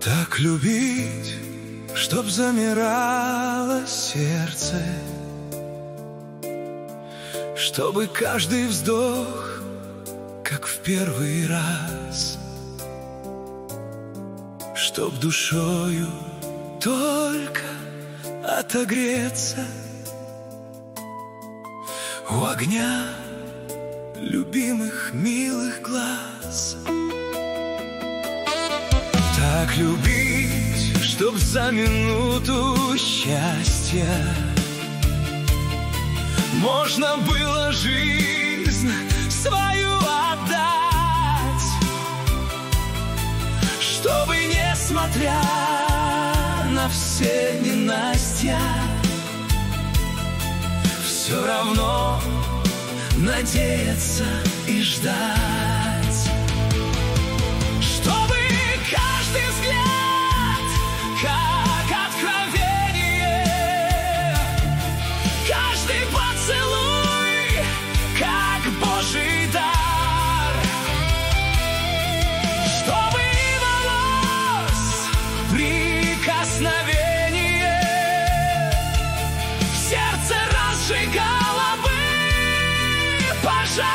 Так любить, чтоб замирало сердце, чтобы каждый вздох, как в первый раз, чтоб душою только отогреться у огня любимых милых глаз. Так любить, чтоб за минуту счастья можно было жизнь свою отдать, чтобы, несмотря на все ненастья, все равно надеяться и ждать. Чтобы каждый взгляд, как откровение, каждый поцелуй, как Божий дар, чтобы волос прикосновение в сердце разжигало бы пожар.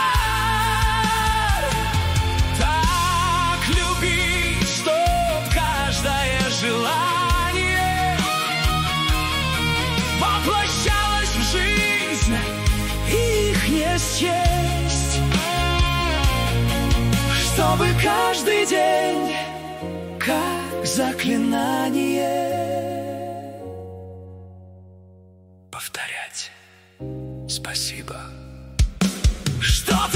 Так любить, чтоб каждое желание воплощалось в жизнь, их не счесть. Чтобы каждый день, как заклинание, повторять спасибо. Чтоб